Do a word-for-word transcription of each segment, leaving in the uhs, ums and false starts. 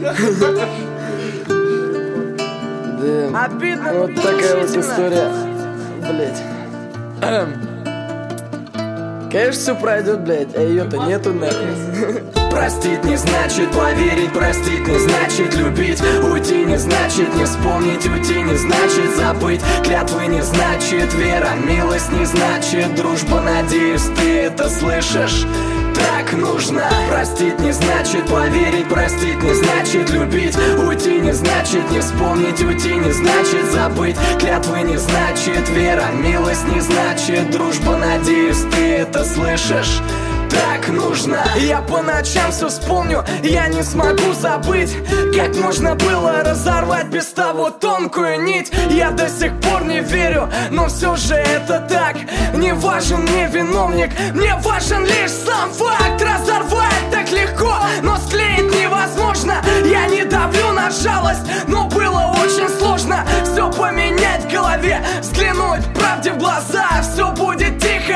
Да, вот такая вот история. Блять. Конечно, все пройдет, блять, а ее-то нету нахуй. Простить не значит поверить, простить не значит любить. Уйти не значит не вспомнить, уйти не значит забыть. Клятвы не значит вера, милость не значит дружба. Надеюсь, ты это слышишь. Так нужно. Простить не значит поверить, простить не значит любить. Уйти не значит не вспомнить, уйти не значит забыть. Клятвы не значит вера, милость не значит дружба. Надеюсь, ты это слышишь. Так нужно. Я по ночам все вспомню, я не смогу забыть, как можно было разорвать без того тонкую нить. Я до сих пор не верю, но все же это так. Не важен мне виновник, мне важен лишь сам факт. Разорвать так легко, но склеить невозможно. Я не давлю на жалость, но было очень сложно все поменять в голове, взглянуть правде в глаза. Все будет тихо,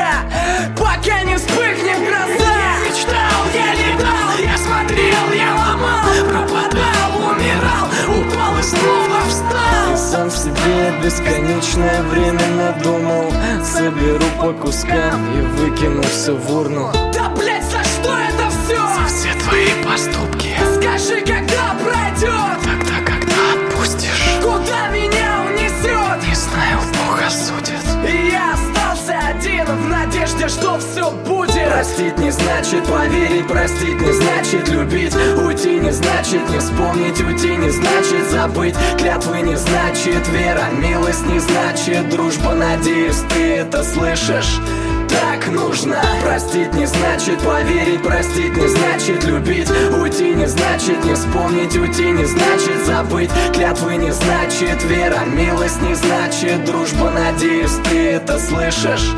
пока не вспыхнет гроза. Я мечтал, я летал, я смотрел, я ломал, пропадал, умирал, упал и снова встал. И сам в себе бесконечное время надумал. Соберу по кускам и выкину все в урну. Да блять, за что это все? За все твои поступки. Скажи, когда пройдет? Тогда, когда отпустишь. Куда меня унесет? Не знаю, Бог осудит. И я остался один в надежде, что все будет. Простить не значит поверить, простить не значит любить. Уйти не значит не вспомнить, уйти не значит забыть. Клятвы не значит вера, милость не значит дружба. Надеюсь, ты это слышишь. Так нужно. Простить не значит поверить, простить не значит любить. Уйти не значит не вспомнить, уйти не значит забыть. Клятвы не значит вера, милость не значит дружба. Надеюсь, ты это слышишь.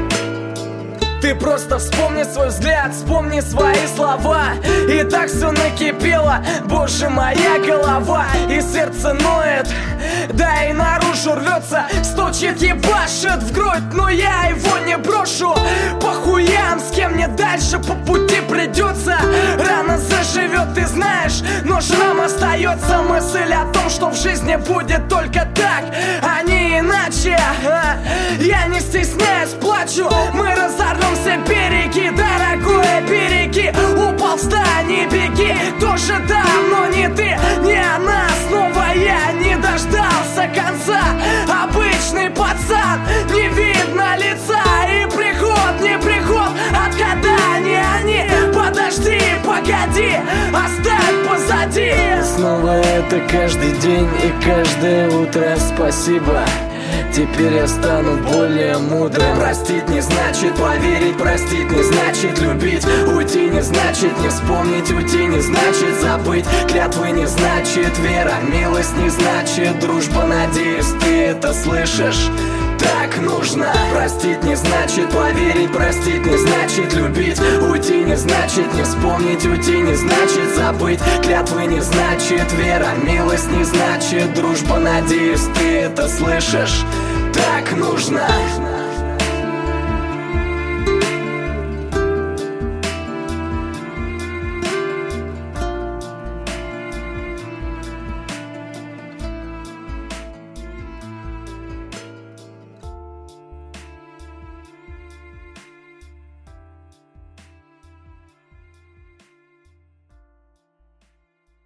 Ты просто вспомни свой взгляд, вспомни свои слова. И так все накипело, боже, моя голова. И сердце ноет, да и наружу рвется. Стучит, ебашит в грудь, но я его не брошу. По хуям, с кем мне дальше по пути придется. Рано заживет, ты знаешь, но шрам остается. Мысль о том, что в жизни будет только так, а не иначе. Я не стесняюсь, плачу, мы разорвем все береги, дорогое, береги. Упал, встань и беги. Тоже да, но не ты, не она. Снова я не дождался конца. Обычный пацан, не видно лица. И приход, не приход, от года не они. Подожди, погоди, оставь позади. Снова это каждый день и каждое утро. Спасибо, теперь я стану более мудрым. Простить не значит поверить, простить не значит любить. Уйти не значит не вспомнить, уйти не значит забыть. Клятвы не значит вера, милость не значит дружба. Надеюсь, ты это слышишь. Так нужно. Простить не значит поверить, простить не значит любить. Уйти не значит не вспомнить, уйти не значит забыть. Клятвы не значит вера, милость не значит дружба. Надеюсь, ты это слышишь. Так нужно.